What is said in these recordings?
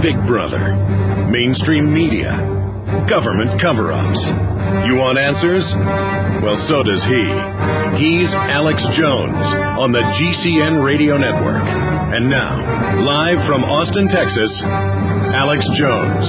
Big Brother, mainstream media, government cover-ups. You want answers? Well, so does he. He's Alex Jones on the GCN Radio Network. And now, live from Austin, Texas, Alex Jones.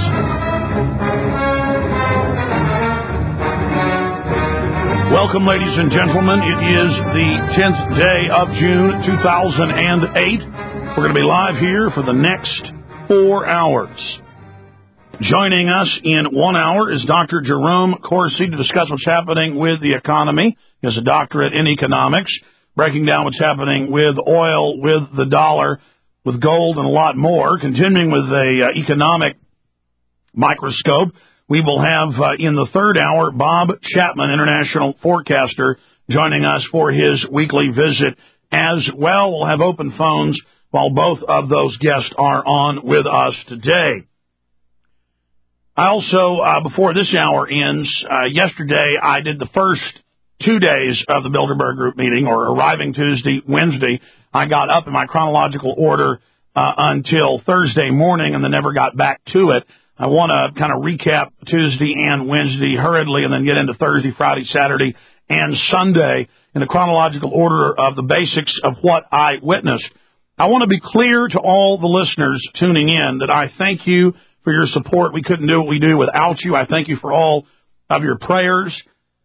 Welcome, ladies and gentlemen. It is the 10th day of June, 2008. We're going to be live here for the next 4 hours. Joining us in 1 hour is Dr. Jerome Corsi to discuss what's happening with the economy. He has a doctorate in economics, breaking down what's happening with oil, with the dollar, with gold, and a lot more. Continuing with a economic microscope, we will have in the third hour Bob Chapman, international forecaster, joining us for his weekly visit as well. We'll have open phones while both of those guests are on with us today. I also, before this hour ends, yesterday I did the first 2 days of the Bilderberg Group meeting, or arriving Tuesday, Wednesday. I got up in my chronological order until Thursday morning and then never got back to it. I want to kind of recap Tuesday and Wednesday hurriedly and then get into Thursday, Friday, Saturday, and Sunday in the chronological order of the basics of what I witnessed. I want to be clear to all the listeners tuning in that I thank you for your support. We couldn't do what we do without you. I thank you for all of your prayers.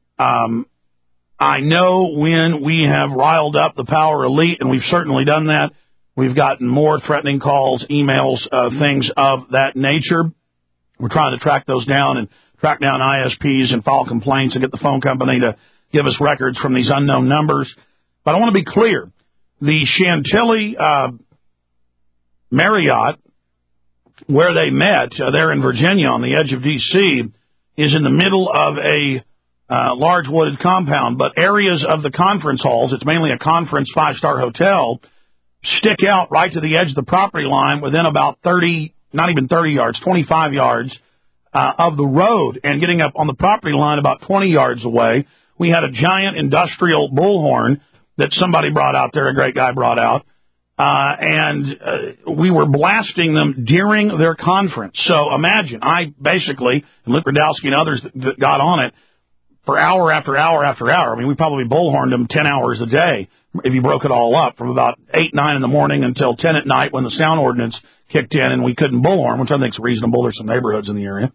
I know when we have riled up the power elite, and we've certainly done that, we've gotten more threatening calls, emails, things of that nature. We're trying to track those down and track down ISPs and file complaints and get the phone company to give us records from these unknown numbers. But I want to be clear. The Chantilly Marriott, where they met, there in Virginia on the edge of D.C., is in the middle of a large wooded compound. But areas of the conference halls, it's mainly a conference five-star hotel, stick out right to the edge of the property line within about 30, not even 30 yards, 25 yards of the road. And getting up on the property line about 20 yards away, we had a giant industrial bullhorn that somebody brought out there, a great guy brought out, and we were blasting them during their conference. So imagine, I basically, and Luke Radowski and others that got on it, for hour after hour after hour. I mean, we probably bullhorned them 10 hours a day if you broke it all up, from about 8, 9 in the morning until 10 at night when the sound ordinance kicked in and we couldn't bullhorn, which I think is reasonable. There's some neighborhoods in the area.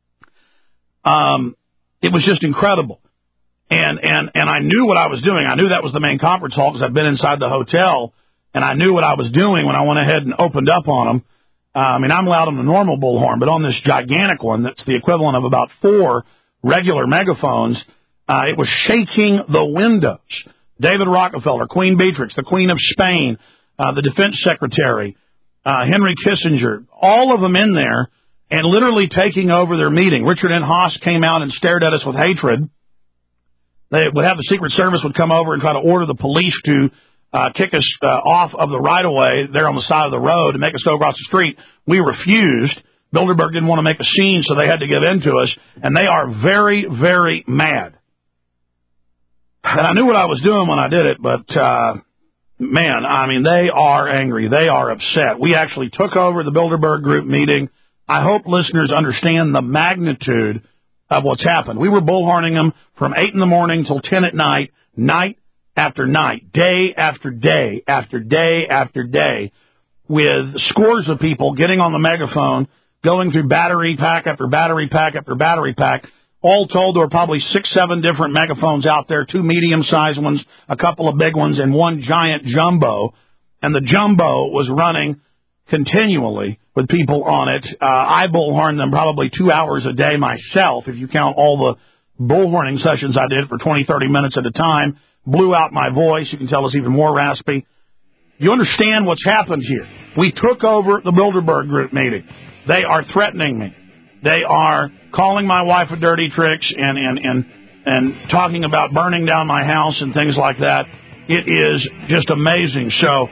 It was just incredible. And I knew what I was doing. I knew that was the main conference hall because I've been inside the hotel, and I knew what I was doing when I went ahead and opened up on them. I mean, I'm loud on the normal bullhorn, but on this gigantic one that's the equivalent of about 4 regular megaphones, it was shaking the windows. David Rockefeller, Queen Beatrix, the Queen of Spain, the Defense Secretary, Henry Kissinger, all of them in there and literally taking over their meeting. Richard N. Haas came out and stared at us with hatred. They would have the Secret Service would come over and try to order the police to kick us off of the right-of-way there on the side of the road and make us go across the street. We refused. Bilderberg didn't want to make a scene, so they had to give in to us, and they are very, very mad. And I knew what I was doing when I did it, but, man, I mean, they are angry. They are upset. We actually took over the Bilderberg Group meeting. I hope listeners understand the magnitude of what's happened. We were bullhorning them from 8 in the morning till 10 at night, night after night, day after day after day after day, with scores of people getting on the megaphone, going through battery pack after battery pack after battery pack. All told, there were probably 6, 7 different megaphones out there, 2 medium-sized ones, a couple of big ones, and 1 giant jumbo. And the jumbo was running continually with people on it. I bullhorned them probably 2 hours a day myself, if you count all the bullhorning sessions I did for 20, 30 minutes at a time. Blew out my voice. You can tell it's even more raspy. You understand what's happened here. We took over the Bilderberg Group meeting. They are threatening me. They are calling my wife a dirty tricks and talking about burning down my house and things like that. It is just amazing. So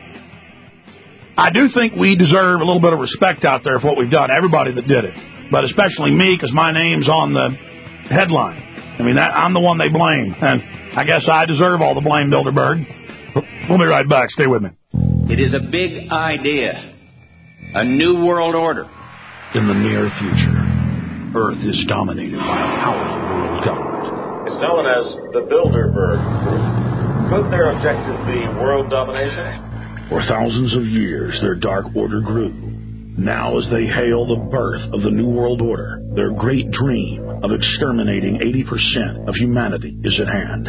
I do think we deserve a little bit of respect out there for what we've done, everybody that did it, but especially me because my name's on the headline. I mean, I'm the one they blame, and I guess I deserve all the blame, Bilderberg. We'll be right back. Stay with me. It is a big idea, a new world order. In the near future, Earth is dominated by a powerful world government. It's known as the Bilderberg Group. Could their objective be world domination? For thousands of years, their dark order grew. Now, as they hail the birth of the New World Order, their great dream of exterminating 80% of humanity is at hand.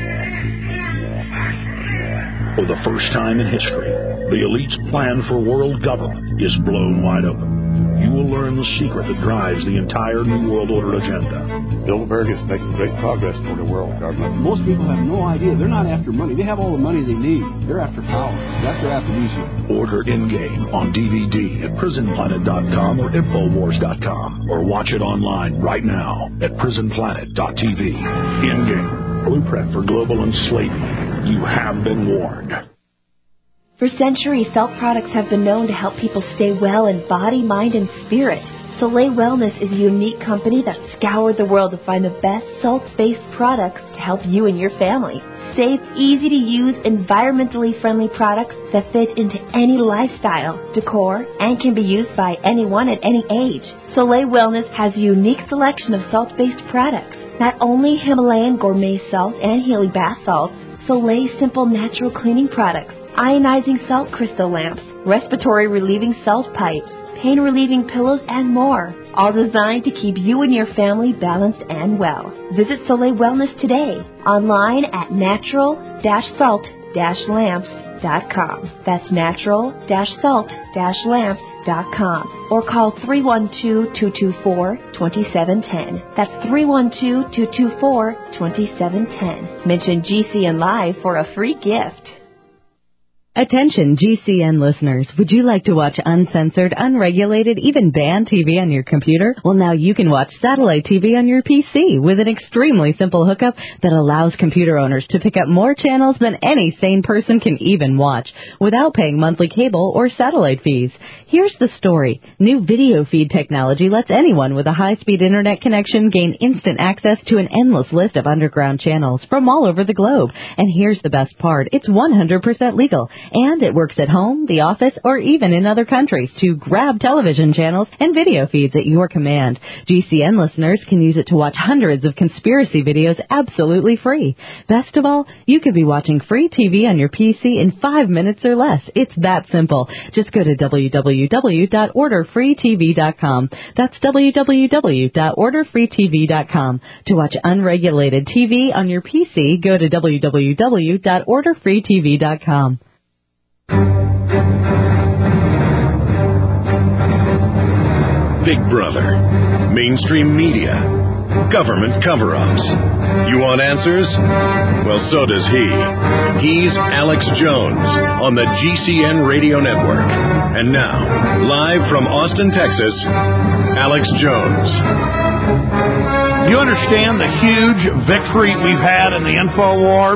For the first time in history, the elite's plan for world government is blown wide open. You will learn the secret that drives the entire New World Order agenda. Bilderberg is making great progress toward a world government. Most people have no idea. They're not after money. They have all the money they need. They're after power. That's their aphrodisiac. Order In-Game on DVD at PrisonPlanet.com or Infowars.com, or watch it online right now at PrisonPlanet.tv. In-Game, blueprint for global enslavement. You have been warned. For centuries, Salt products have been known to help people stay well in body, mind, and spirit. Soleil Wellness is a unique company that scoured the world to find the best salt-based products to help you and your family. Safe, easy-to-use, environmentally friendly products that fit into any lifestyle, decor, and can be used by anyone at any age. Soleil Wellness has a unique selection of salt-based products. Not only Himalayan gourmet salt and Healy bath salts, Soleil simple natural cleaning products, ionizing salt crystal lamps, respiratory relieving salt pipes, pain relieving pillows, and more, all designed to keep you and your family balanced and well. Visit Soleil Wellness today, online at natural-salt-lamps.com. That's natural-salt-lamps.com. Or call 312-224-2710. That's 312-224-2710. Mention GCN Live for a free gift. Attention GCN listeners, would you like to watch uncensored, unregulated, even banned TV on your computer? Well, now you can watch satellite TV on your PC with an extremely simple hookup that allows computer owners to pick up more channels than any sane person can even watch without paying monthly cable or satellite fees. Here's the story. New video feed technology lets anyone with a high-speed internet connection gain instant access to an endless list of underground channels from all over the globe. And here's the best part. It's 100% legal. And it works at home, the office, or even in other countries to grab television channels and video feeds at your command. GCN listeners can use it to watch hundreds of conspiracy videos absolutely free. Best of all, you could be watching free TV on your PC in 5 minutes or less. It's that simple. Just go to www.orderfreetv.com. That's www.orderfreetv.com. To watch unregulated TV on your PC, go to www.orderfreetv.com. Big Brother, mainstream media, government cover-ups. You want answers? Well, so does he. He's Alex Jones on the GCN Radio Network. And now, live from Austin, Texas, Alex Jones. You understand the huge victory we've had in the info war?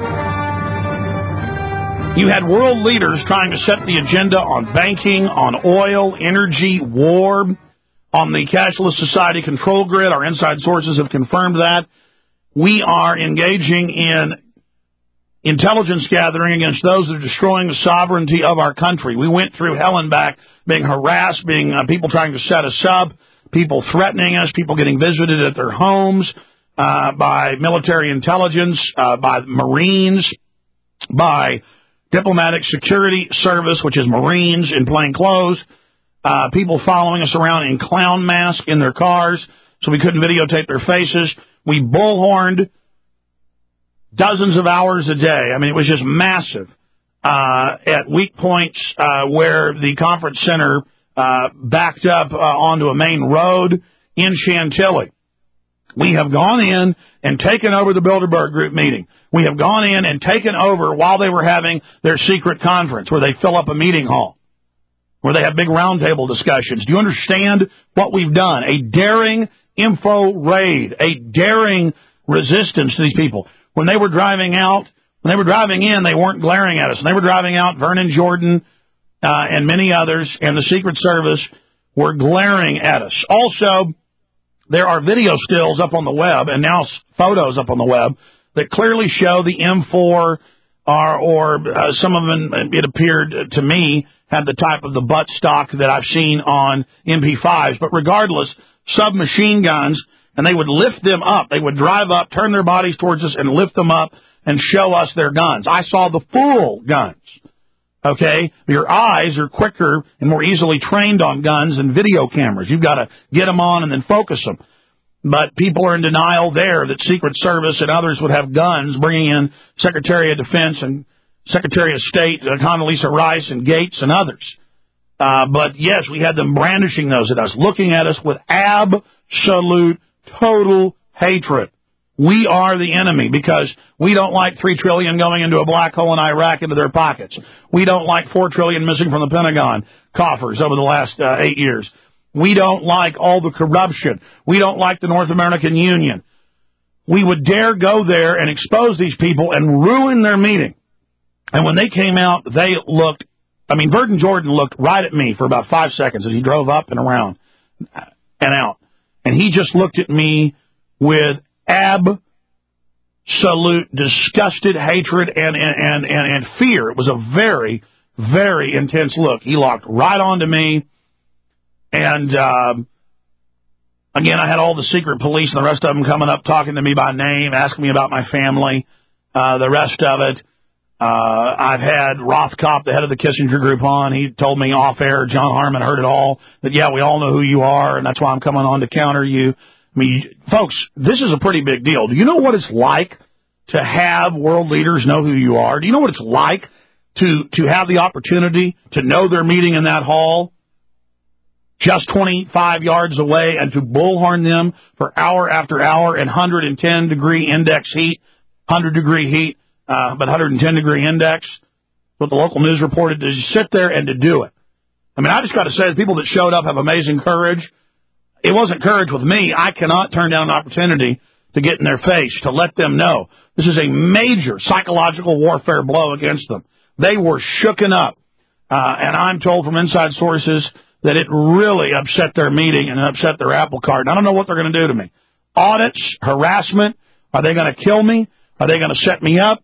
You had world leaders trying to set the agenda on banking, on oil, energy, war, on the cashless society control grid. Our inside sources have confirmed that. We are engaging in intelligence gathering against those that are destroying the sovereignty of our country. We went through hell and back, being harassed, being people trying to set us up, people threatening us, people getting visited at their homes by military intelligence, by Marines, by Diplomatic Security Service, which is Marines in plain clothes, people following us around in clown masks in their cars so we couldn't videotape their faces. We bullhorned dozens of hours a day. I mean, it was just massive at weak points where the conference center backed up onto a main road in Chantilly. We have gone in and taken over the Bilderberg Group meeting. We have gone in and taken over while they were having their secret conference where they fill up a meeting hall, where they have big roundtable discussions. Do you understand what we've done? A daring info raid, a daring resistance to these people. When they were driving out, when they were driving in, they weren't glaring at us. When they were driving out, Vernon Jordan and many others and the Secret Service were glaring at us. Also, there are video stills up on the web and now photos up on the web that clearly show the M4 or some of them, it appeared to me, had the type of the butt stock that I've seen on MP5s. But regardless, submachine guns, and they would lift them up. They would drive up, turn their bodies towards us, and lift them up and show us their guns. I saw the full guns. Okay? Your eyes are quicker and more easily trained on guns than video cameras. You've got to get them on and then focus them. But people are in denial there that Secret Service and others would have guns, bringing in Secretary of Defense and Secretary of State, Condoleezza Rice and Gates and others. But, yes, we had them brandishing those at us, looking at us with absolute, total hatred. We are the enemy because we don't like $3 trillion going into a black hole in Iraq into their pockets. We don't like $4 trillion missing from the Pentagon coffers over the last 8 years. We don't like all the corruption. We don't like the North American Union. We would dare go there and expose these people and ruin their meeting. And when they came out, they looked, Burton Jordan looked right at me for about 5 seconds as he drove up and around and out. And he just looked at me with absolute disgusted hatred and fear. It was a very, very intense look. He locked right onto me. And, again, I had all the secret police and the rest of them coming up, talking to me by name, asking me about my family, the rest of it. I've had Rothkopf, the head of the Kissinger Group, on. He told me off air, John Harmon heard it all, that, yeah, we all know who you are, and that's why I'm coming on to counter you. Folks, this is a pretty big deal. Do you know what it's like to have world leaders know who you are? Do you know what it's like to have the opportunity to know they're meeting in that hall just 25 yards away and to bullhorn them for hour after hour in 110-degree index heat, 100-degree heat, but 110-degree index, what the local news reported, to sit there and to do it. I just got to say, the people that showed up have amazing courage. It wasn't courage with me. I cannot turn down an opportunity to get in their face, to let them know this is a major psychological warfare blow against them. They were shooken up, and I'm told from inside sources that it really upset their meeting and upset their apple cart. And I don't know what they're going to do to me. Audits, harassment, are they going to kill me? Are they going to set me up?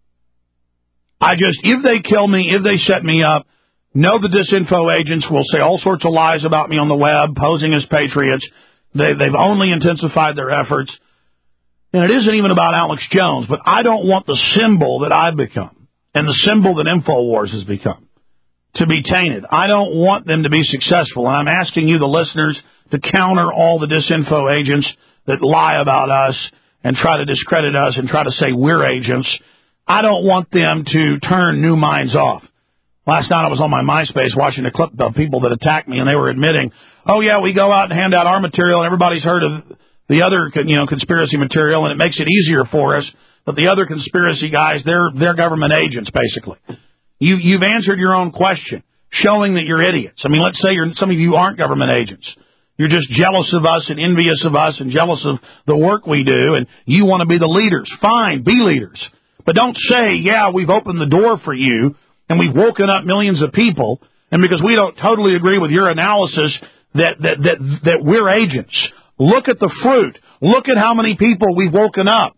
If they kill me, if they set me up, know the disinfo agents will say all sorts of lies about me on the web, posing as patriots. They've only intensified their efforts. And it isn't even about Alex Jones, but I don't want the symbol that I've become and the symbol that InfoWars has become to be tainted. I don't want them to be successful. And I'm asking you, the listeners, to counter all the disinfo agents that lie about us and try to discredit us and try to say we're agents. I don't want them to turn new minds off. Last night I was on my MySpace watching a clip of people that attacked me, and they were admitting, oh, yeah, we go out and hand out our material, and everybody's heard of the other, conspiracy material, and it makes it easier for us. But the other conspiracy guys, they're government agents, basically. You've answered your own question, showing that you're idiots. Let's say some of you aren't government agents. You're just jealous of us and envious of us and jealous of the work we do, and you want to be the leaders. Fine, be leaders. But don't say, yeah, we've opened the door for you, and we've woken up millions of people, and because we don't totally agree with your analysis that we're agents. Look at the fruit. Look at how many people we've woken up.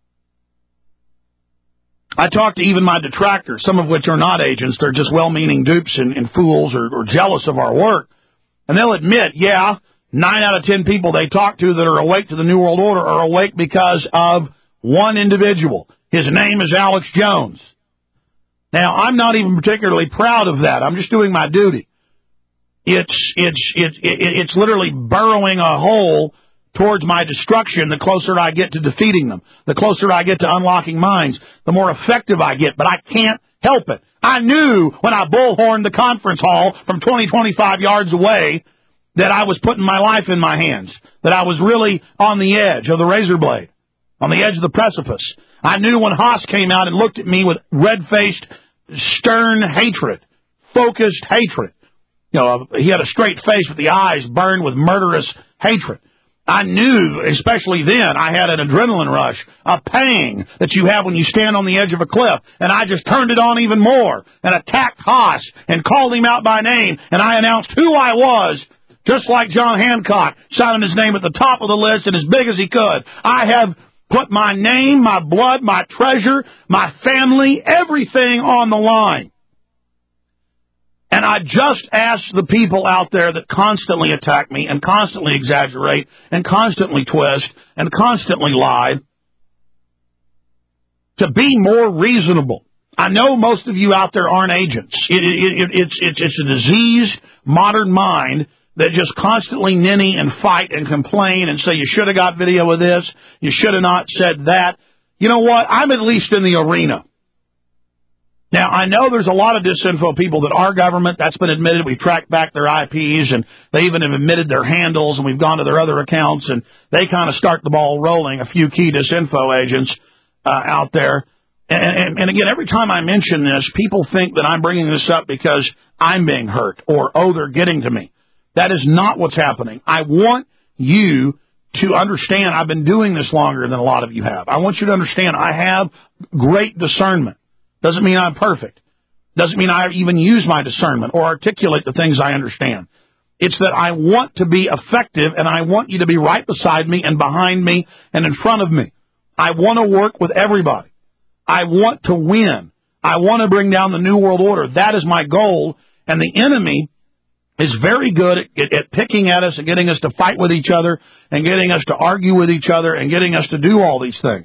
I talk to even my detractors, some of which are not agents. They're just well-meaning dupes and fools or jealous of our work. And they'll admit, yeah, 9 out of 10 people they talk to that are awake to the New World Order are awake because of one individual. His name is Alex Jones. Now, I'm not even particularly proud of that. I'm just doing my duty. It's literally burrowing a hole towards my destruction the closer I get to defeating them. The closer I get to unlocking minds, the more effective I get. But I can't help it. I knew when I bullhorned the conference hall from 25 yards away that I was putting my life in my hands, that I was really on the edge of the razor blade, on the edge of the precipice. I knew when Haas came out and looked at me with red-faced, stern hatred, focused hatred. He had a straight face with the eyes burned with murderous hatred. I knew, especially then, I had an adrenaline rush, a pang that you have when you stand on the edge of a cliff, and I just turned it on even more and attacked Haas and called him out by name, and I announced who I was, just like John Hancock, signing his name at the top of the list and as big as he could. I have put my name, my blood, my treasure, my family, everything on the line. And I just ask the people out there that constantly attack me and constantly exaggerate and constantly twist and constantly lie to be more reasonable. I know most of you out there aren't agents. It's a diseased modern mind that just constantly ninny and fight and complain and say you should have got video of this, you should have not said that. You know what? I'm at least in the arena. Now, I know there's a lot of disinfo people that are government. That's been admitted. We've tracked back their IPs, and they even have admitted their handles, and we've gone to their other accounts, and they kind of start the ball rolling, a few key disinfo agents out there. And again, every time I mention this, people think that I'm bringing this up because I'm being hurt or, oh, they're getting to me. That is not what's happening. I want you to understand I've been doing this longer than a lot of you have. I want you to understand I have great discernment. Doesn't mean I'm perfect. Doesn't mean I even use my discernment or articulate the things I understand. It's that I want to be effective, and I want you to be right beside me and behind me and in front of me. I want to work with everybody. I want to win. I want to bring down the New World Order. That is my goal, and the enemy is very good at picking at us and getting us to fight with each other and getting us to argue with each other and getting us to do all these things.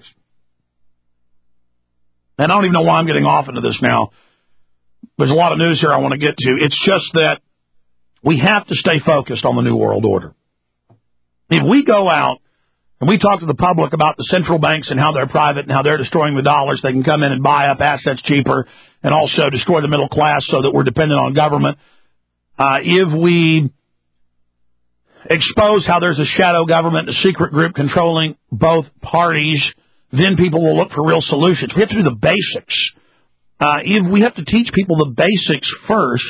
And I don't even know why I'm getting off into this now. There's a lot of news here I want to get to. It's just that we have to stay focused on the New World Order. If we go out and we talk to the public about the central banks and how they're private and how they're destroying the dollars, they can come in and buy up assets cheaper and also destroy the middle class so that we're dependent on government. If we expose how there's a shadow government, a secret group controlling both parties, then people will look for real solutions. We have to do the basics. If we have to teach people the basics first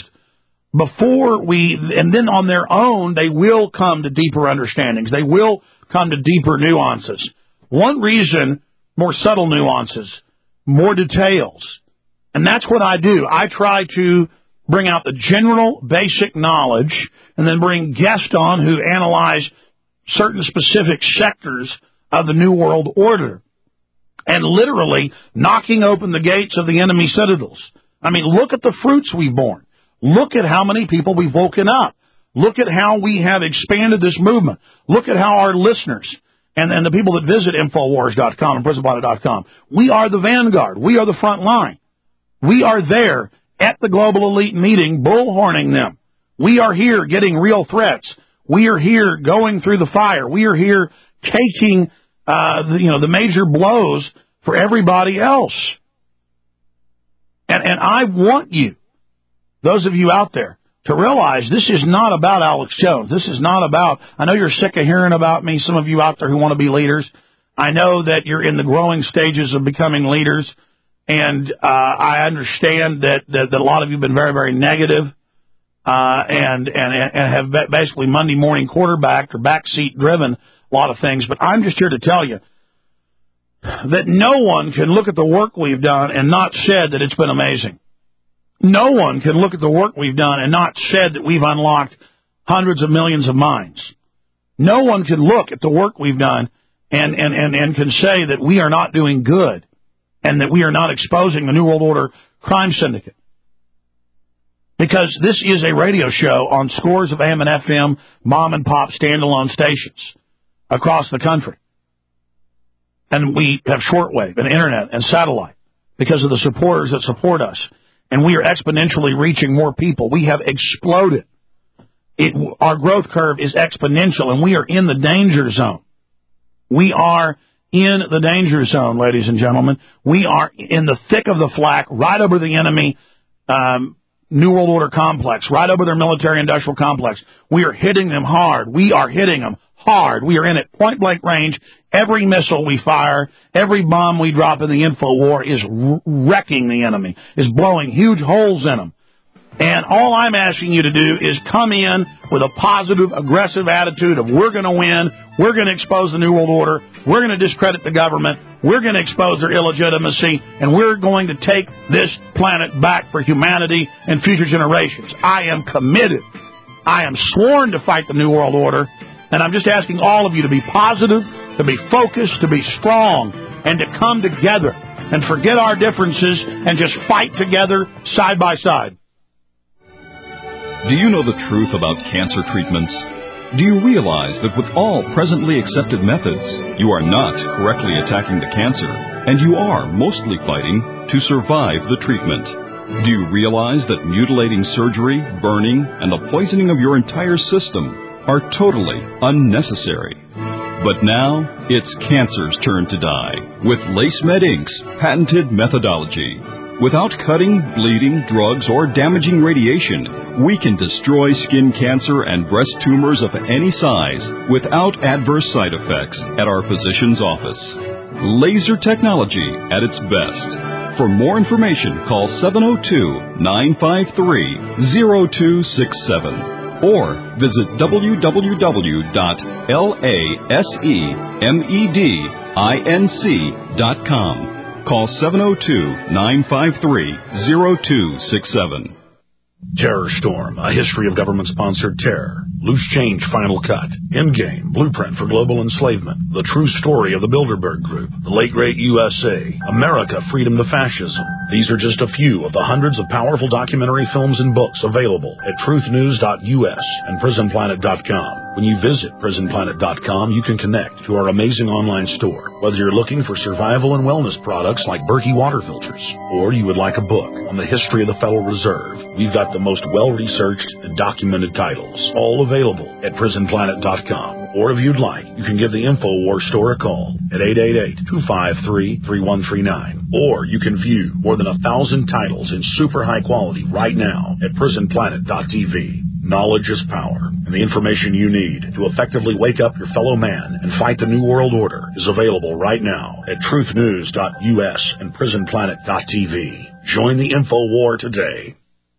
and then on their own, they will come to deeper understandings. They will come to deeper nuances. One reason, more subtle nuances, more details. And that's what I do. I try to bring out the general basic knowledge and then bring guests on who analyze certain specific sectors of the New World Order. And literally knocking open the gates of the enemy citadels. I mean, look at the fruits we've borne. Look at how many people we've woken up. Look at how we have expanded this movement. Look at how our listeners and the people that visit Infowars.com and PrisonPlanet.com, we are the vanguard. We are the front line. We are there at the Global Elite meeting, bullhorning them. We are here getting real threats. We are here going through the fire. We are here taking the major blows for everybody else. And I want you, those of you out there, to realize this is not about Alex Jones. This is not about, I know you're sick of hearing about me, some of you out there who want to be leaders. I know that you're in the growing stages of becoming leaders, and I understand that a lot of you have been very, very negative and have basically Monday morning quarterbacked or backseat driven a lot of things, but I'm just here to tell you that no one can look at the work we've done and not said that it's been amazing. No one can look at the work we've done and not said that we've unlocked hundreds of millions of minds. No one can look at the work we've done and can say that we are not doing good and that we are not exposing the New World Order crime syndicate. Because this is a radio show on scores of AM and FM, mom and pop standalone stations across the country. And we have shortwave and internet and satellite because of the supporters that support us. And we are exponentially reaching more people. We have exploded. Our growth curve is exponential, and we are in the danger zone. We are in the danger zone, ladies and gentlemen. We are in the thick of the flak, right over the enemy New World Order complex, right over their military-industrial complex. We are hitting them hard. We are hitting them hard. We are in at point-blank range. Every missile we fire, every bomb we drop in the info war is wrecking the enemy, is blowing huge holes in them. And all I'm asking you to do is come in with a positive, aggressive attitude of we're going to win, we're going to expose the New World Order, we're going to discredit the government, we're going to expose their illegitimacy, and we're going to take this planet back for humanity and future generations. I am committed. I am sworn to fight the New World Order, And I'm just asking all of you to be positive, to be focused, to be strong, and to come together and forget our differences and just fight together side by side. Do you know the truth about cancer treatments? Do you realize that with all presently accepted methods, you are not correctly attacking the cancer, and you are mostly fighting to survive the treatment? Do you realize that mutilating surgery, burning, and the poisoning of your entire system are totally unnecessary? But now, it's cancer's turn to die with LaceMed Inc.'s patented methodology. Without cutting, bleeding, drugs, or damaging radiation, we can destroy skin cancer and breast tumors of any size without adverse side effects at our physician's office. Laser technology at its best. For more information, call 702-953-0267 or visit www.lasemedinc.com. Call 702-953-0267. Terror Storm, a history of government-sponsored terror. Loose Change Final Cut. Endgame, Blueprint for Global Enslavement. The True Story of the Bilderberg Group. The Late Great USA. America, Freedom to Fascism. These are just a few of the hundreds of powerful documentary films and books available at truthnews.us and prisonplanet.com. When you visit prisonplanet.com, you can connect to our amazing online store. Whether you're looking for survival and wellness products like Berkey water filters, or you would like a book on the history of the Federal Reserve, we've got the most well-researched and documented titles, all available at prisonplanet.com. Or if you'd like, you can give the InfoWars store a call at 888-253-3139. Or you can view more than 1,000 titles in super high quality right now at prisonplanet.tv. Knowledge is power, and the information you need to effectively wake up your fellow man and fight the New World Order is available right now at truthnews.us and prisonplanet.tv. Join the InfoWar today.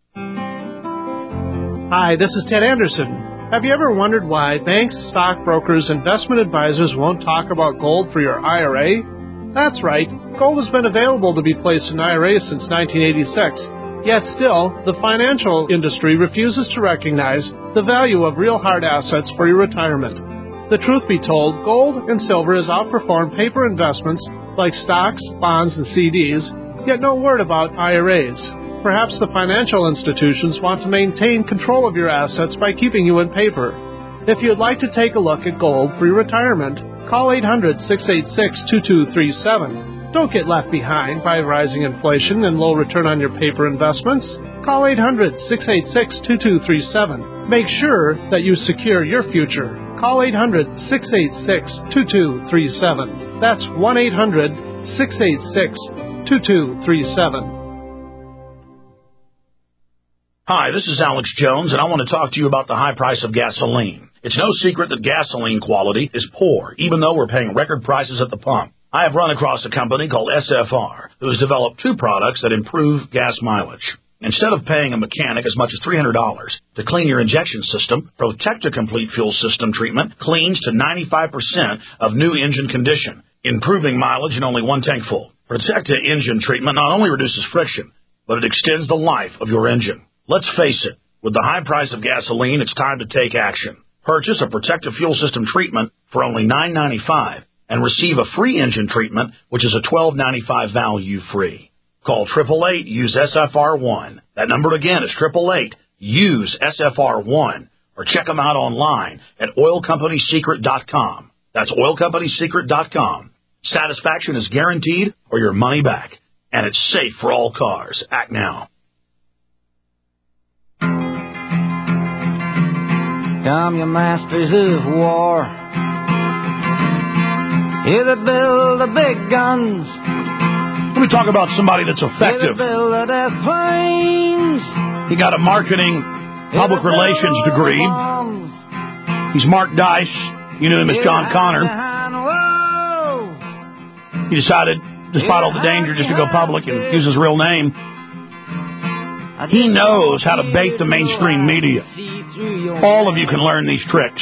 Hi, this is Ted Anderson. Have you ever wondered why banks, stockbrokers, investment advisors won't talk about gold for your IRA? That's right. Gold has been available to be placed in IRAs since 1986. Yet still, the financial industry refuses to recognize the value of real hard assets for your retirement. The truth be told, gold and silver has outperformed paper investments like stocks, bonds, and CDs, yet no word about IRAs. Perhaps the financial institutions want to maintain control of your assets by keeping you in paper. If you'd like to take a look at gold for your retirement, call 800-686-2237. Don't get left behind by rising inflation and low return on your paper investments. Call 800-686-2237. Make sure that you secure your future. Call 800-686-2237. That's 1-800-686-2237. Hi, this is Alex Jones, and I want to talk to you about the high price of gasoline. It's no secret that gasoline quality is poor, even though we're paying record prices at the pump. I have run across a company called SFR, who has developed two products that improve gas mileage. Instead of paying a mechanic as much as $300 to clean your injection system, Protecta Complete Fuel System treatment cleans to 95% of new engine condition, improving mileage in only one tank full. Protecta engine treatment not only reduces friction, but it extends the life of your engine. Let's face it, with the high price of gasoline, it's time to take action. Purchase a Protecta Fuel System treatment for only $9.95 and receive a free engine treatment, which is a $12.95 value free. Call 888-USE-SFR1. That number again is 888-USE-SFR1. Or check them out online at oilcompanysecret.com. That's oilcompanysecret.com. Satisfaction is guaranteed or your money back. And it's safe for all cars. Act now. Come, you masters of war, here that build the big guns. Let me talk about somebody that's effective. Here that build the death planes. He got a marketing public relations degree. He's Mark Dice. You knew him as John Connor. He decided, despite all the danger, just to go public and use his real name. He knows how to bait the mainstream media. All of you can learn these tricks.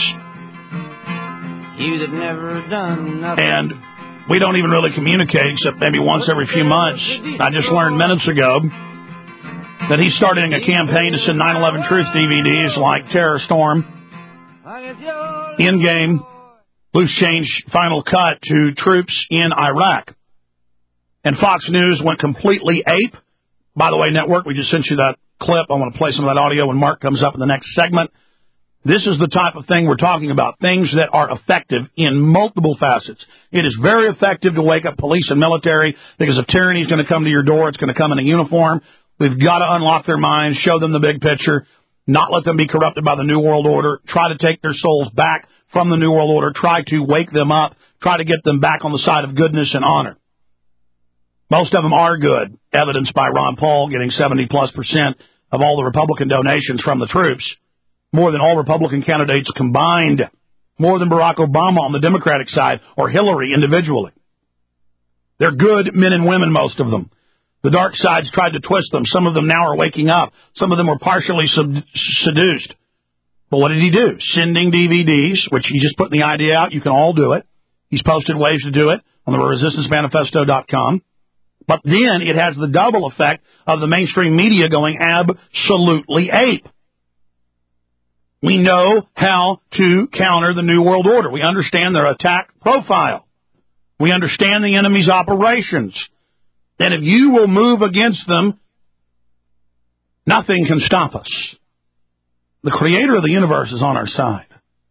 And we don't even really communicate except maybe once every few months. I just learned minutes ago that he's starting a campaign to send 9/11 Truth DVDs like Terror Storm in-game, loose change final cut to troops in Iraq. And Fox News went completely ape. By the way, network, we just sent you that clip. I want to play some of that audio when Mark comes up in the next segment. This is the type of thing we're talking about, things that are effective in multiple facets. It is very effective to wake up police and military, because if tyranny is going to come to your door, it's going to come in a uniform. We've got to unlock their minds, show them the big picture, not let them be corrupted by the New World Order, try to take their souls back from the New World Order, try to wake them up, try to get them back on the side of goodness and honor. Most of them are good, evidenced by Ron Paul getting 70+% of all the Republican donations from the troops, more than all Republican candidates combined, more than Barack Obama on the Democratic side, or Hillary individually. They're good men and women, most of them. The dark side's tried to twist them. Some of them now are waking up. Some of them were partially seduced. But what did he do? Sending DVDs, which he just put the idea out. You can all do it. He's posted ways to do it on the resistancemanifesto.com. But then it has the double effect of the mainstream media going absolutely ape. We know how to counter the New World Order. We understand their attack profile. We understand the enemy's operations. And if you will move against them, nothing can stop us. The creator of the universe is on our side.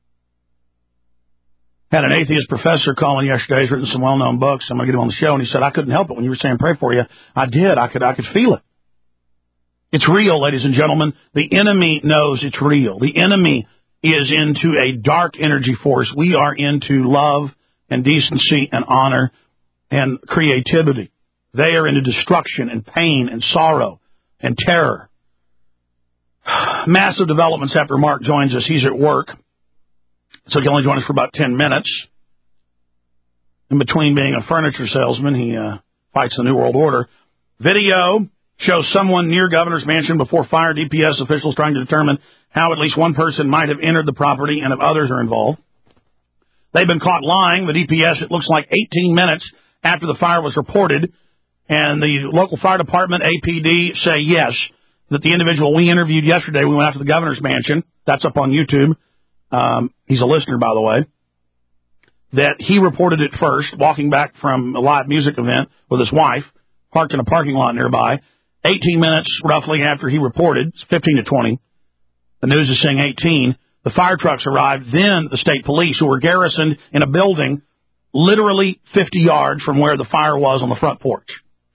Had an atheist professor calling yesterday. He's written some well-known books. I'm going to get him on the show. And he said, I couldn't help it when you were saying pray for you. I did. I could feel it. It's real, ladies and gentlemen. The enemy knows it's real. The enemy is into a dark energy force. We are into love and decency and honor and creativity. They are into destruction and pain and sorrow and terror. Massive developments after Mark joins us. He's at work, so he can only join us for about 10 minutes. In between being a furniture salesman, he fights the New World Order. Video shows someone near Governor's Mansion before fire. DPS officials trying to determine how at least one person might have entered the property and if others are involved. They've been caught lying. The DPS, it looks like 18 minutes after the fire was reported, and the local fire department, APD, say yes, that the individual we interviewed yesterday, we went out to the Governor's Mansion. That's up on YouTube. He's a listener, by the way. That he reported it first, walking back from a live music event with his wife, parked in a parking lot nearby. 18 minutes roughly after he reported, it's 15 to 20. The news is saying 18. The fire trucks arrived, then the state police, who were garrisoned in a building literally 50 yards from where the fire was on the front porch.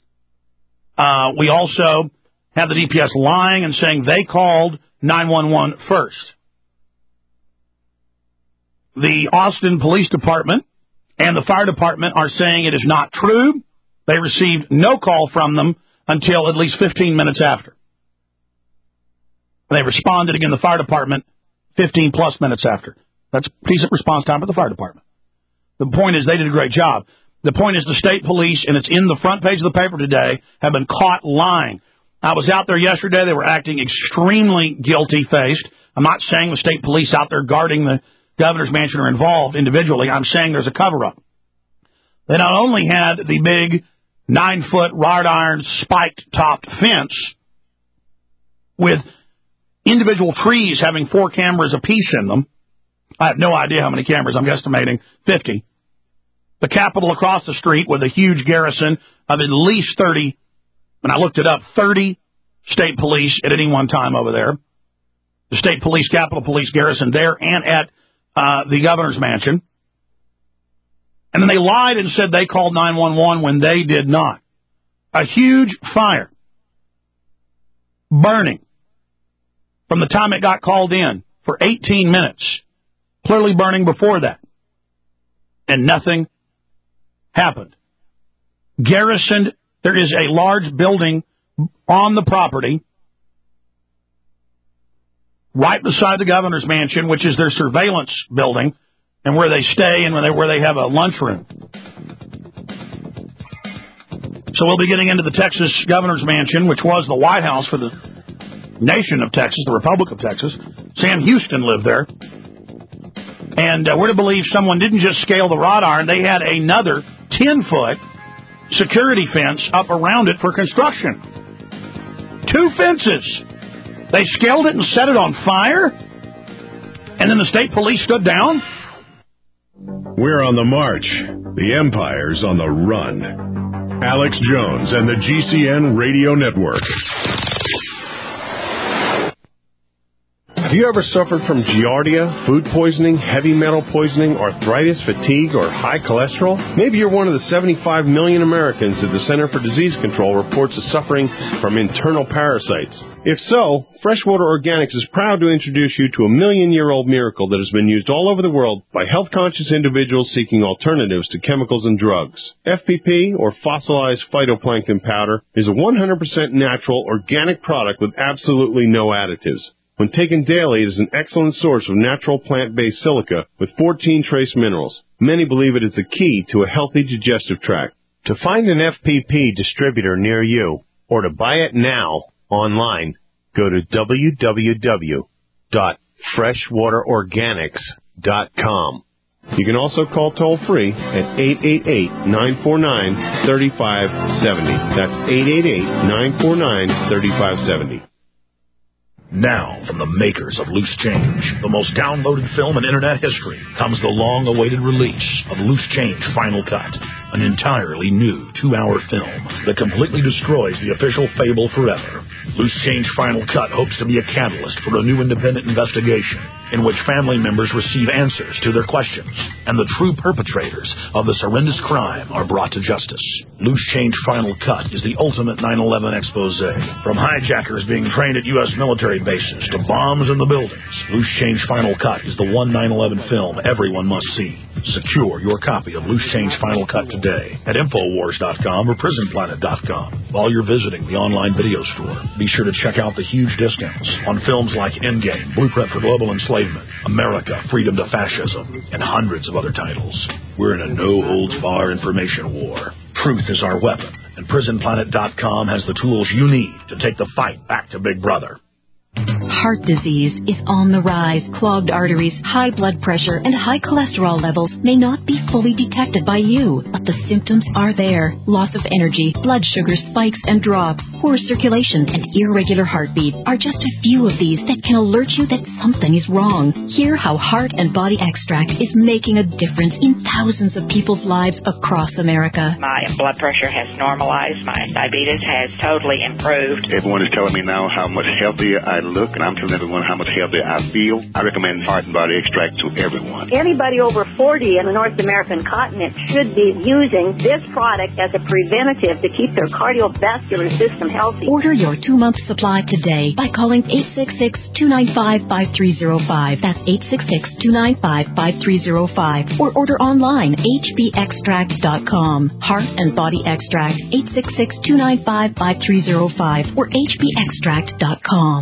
We also have the DPS lying and saying they called 911 first. The Austin Police Department and the fire department are saying it is not true. They received no call from them until at least 15 minutes after. They responded again, the fire department, 15 plus minutes after. That's decent response time for the fire department. The point is they did a great job. The point is the state police, and it's in the front page of the paper today, have been caught lying. I was out there yesterday. They were acting extremely guilty-faced. I'm not saying the state police out there guarding the Governor's Mansion are involved individually. I'm saying there's a cover-up. They not only had the big 9-foot wrought iron spiked-topped fence with individual trees having 4 cameras apiece in them. I have no idea how many cameras. I'm guesstimating 50. The Capitol across the street with a huge garrison of at least 30, and I looked it up, 30 state police at any one time over there. The state police, Capitol Police garrison there and at the Governor's Mansion. And then they lied and said they called 911 when they did not. A huge fire burning from the time it got called in for 18 minutes, clearly burning before that. And nothing happened. Garrisoned, there is a large building on the property right beside the Governor's Mansion, which is their surveillance building and where they stay and where they have a lunchroom. So we'll be getting into the Texas Governor's Mansion, which was the White House for the nation of Texas, the Republic of Texas. Sam Houston lived there. And we're to believe someone didn't just scale the wrought iron. They had another 10-foot security fence up around it for construction. 2 fences. They scaled it and set it on fire? And then the state police stood down? We're on the march. The empire's on the run. Alex Jones and the GCN Radio Network. Have you ever suffered from giardia, food poisoning, heavy metal poisoning, arthritis, fatigue, or high cholesterol? Maybe you're one of the 75 million Americans that the Center for Disease Control reports as suffering from internal parasites. If so, Freshwater Organics is proud to introduce you to a million-year-old miracle that has been used all over the world by health-conscious individuals seeking alternatives to chemicals and drugs. FPP, or fossilized phytoplankton powder, is a 100% natural, organic product with absolutely no additives. When taken daily, it is an excellent source of natural plant-based silica with 14 trace minerals. Many believe it is the key to a healthy digestive tract. To find an FPP distributor near you, or to buy it now online, go to www.freshwaterorganics.com. You can also call toll-free at 888-949-3570. That's 888-949-3570. Now, from the makers of Loose Change, the most downloaded film in Internet history, comes the long-awaited release of Loose Change Final Cut, an entirely new 2-hour film that completely destroys the official fable forever. Loose Change Final Cut hopes to be a catalyst for a new independent investigation in which family members receive answers to their questions, and the true perpetrators of this horrendous crime are brought to justice. Loose Change Final Cut is the ultimate 9/11 expose. From hijackers being trained at U.S. military bases to bombs in the buildings, Loose Change Final Cut is the one 9/11 film everyone must see. Secure your copy of Loose Change Final Cut today at Infowars.com or PrisonPlanet.com. While you're visiting the online video store, be sure to check out the huge discounts on films like Endgame, Blueprint for Global Enslavement, America, Freedom to Fascism, and hundreds of other titles. We're in a no-holds-barred information war. Truth is our weapon, and PrisonPlanet.com has the tools you need to take the fight back to Big Brother. Heart disease is on the rise. Clogged arteries, high blood pressure, and high cholesterol levels may not be fully detected by you, but the symptoms are there. Loss of energy, blood sugar spikes and drops, poor circulation, and irregular heartbeat are just a few of these that can alert you that something is wrong. Hear how Heart and Body Extract is making a difference in thousands of people's lives across America. My blood pressure has normalized. My diabetes has totally improved. Everyone is telling me now how much healthier I look, and I'm telling everyone how much healthier I feel. I recommend Heart and Body Extract to everyone. Anybody over 40 in the North American continent should be using this product as a preventative to keep their cardiovascular system healthy. Order your 2-month supply today by calling 866-295-5305. That's 866-295-5305. Or order online, hbextract.com. Heart and Body Extract, 866-295-5305 or hbextract.com.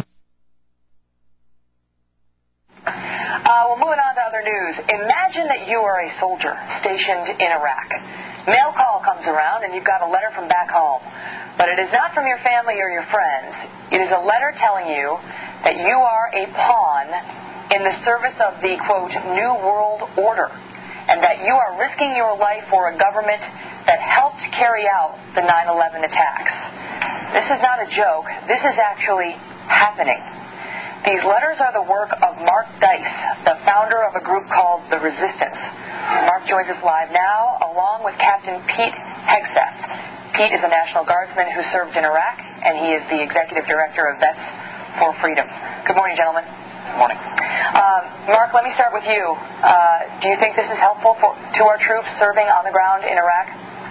Well, moving on to other news. Imagine that you are a soldier stationed in Iraq. Mail call comes around and you've got a letter from back home. But it is not from your family or your friends. It is a letter telling you that you are a pawn in the service of the, quote, New World Order, and that you are risking your life for a government that helped carry out the 9/11 attacks. This is not a joke. This is actually happening. These letters are the work of Mark Dice, the founder of a group called The Resistance. Mark joins us live now, along with Captain Pete Hegseth. Pete is a National Guardsman who served in Iraq, and he is the Executive Director of Vets for Freedom. Good morning, gentlemen. Good morning. Mark, let me start with you. Do you think this is helpful to our troops serving on the ground in Iraq?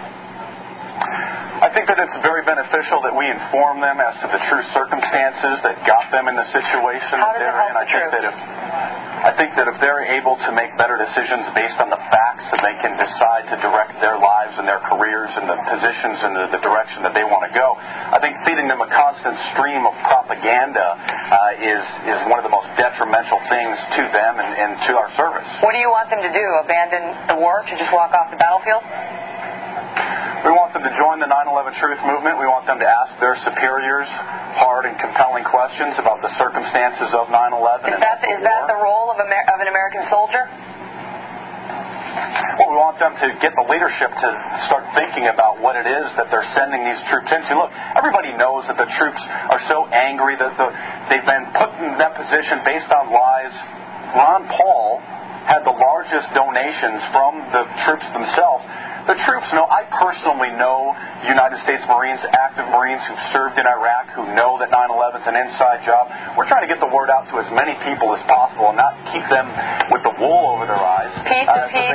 I think that it's very beneficial that we inform them as to the true circumstances that got them in the situation that they're in. I think that if they're able to make better decisions based on the facts, and they can decide to direct their lives and their careers and the positions and the direction that they want to go, I think feeding them a constant stream of propaganda is one of the most detrimental things to them and to our service. What do you want them to do? Abandon the war, to just walk off the battlefield? We want them to join the 9/11 Truth Movement. We want them to ask their superiors hard and compelling questions about the circumstances of 9/11. Is that the role of an American soldier? Well, we want them to get the leadership to start thinking about what it is that they're sending these troops into. Look, everybody knows that the troops are so angry that they've been put in that position based on lies Ron Paul had the largest donations from the troops themselves. The troops know, I personally know United States Marines, active Marines who've served in Iraq, who know that 9/11 is an inside job. We're trying to get the word out to as many people as possible and not keep them with the wool over their eyes. Pete,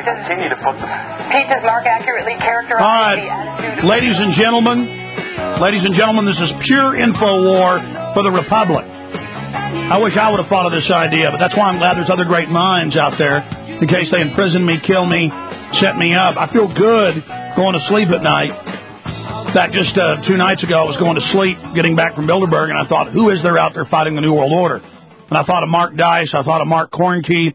does Mark accurately characterize the attitude of... Ladies and gentlemen, this is pure InfoWar for the Republic. I wish I would have thought of this idea, but that's why I'm glad there's other great minds out there in case they imprison me, kill me, set me up. I feel good going to sleep at night. In fact, just 2 nights ago, I was going to sleep, getting back from Bilderberg, and I thought, who is there out there fighting the New World Order? And I thought of Mark Dice. I thought of Mark Kornke.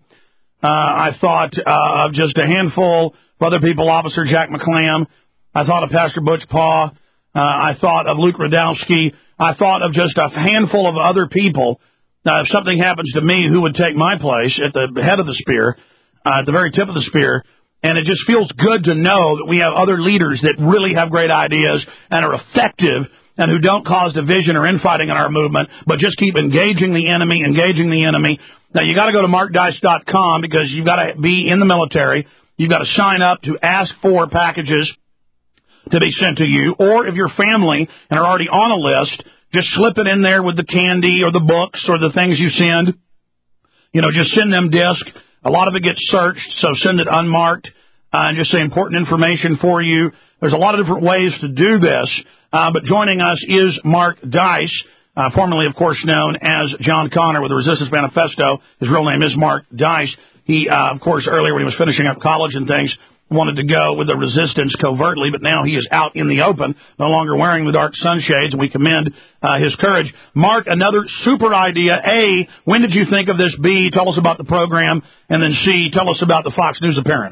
I thought of just a handful of other people, Officer Jack McClam. I thought of Pastor Butch Paw. I thought of Luke Radowski. I thought of just a handful of other people. If something happens to me, who would take my place at the head of the spear, at the very tip of the spear? And it just feels good to know that we have other leaders that really have great ideas and are effective and who don't cause division or infighting in our movement, but just keep engaging the enemy. Now, you got to go to markdice.com because you've got to be in the military. You've got to sign up to ask for packages to be sent to you. Or if you're family and are already on a list, just slip it in there with the candy or the books or the things you send. Just send them disc. A lot of it gets searched, so send it unmarked and just say important information for you. There's a lot of different ways to do this, but joining us is Mark Dice, formerly, of course, known as John Connor with the Resistance Manifesto. His real name is Mark Dice. He, of course, earlier when he was finishing up college and things, wanted to go with the resistance covertly, but now he is out in the open, no longer wearing the dark sunshades, and we commend his courage. Mark, another super idea. A, when did you think of this? B, tell us about the program. And then C, tell us about the Fox News appearance.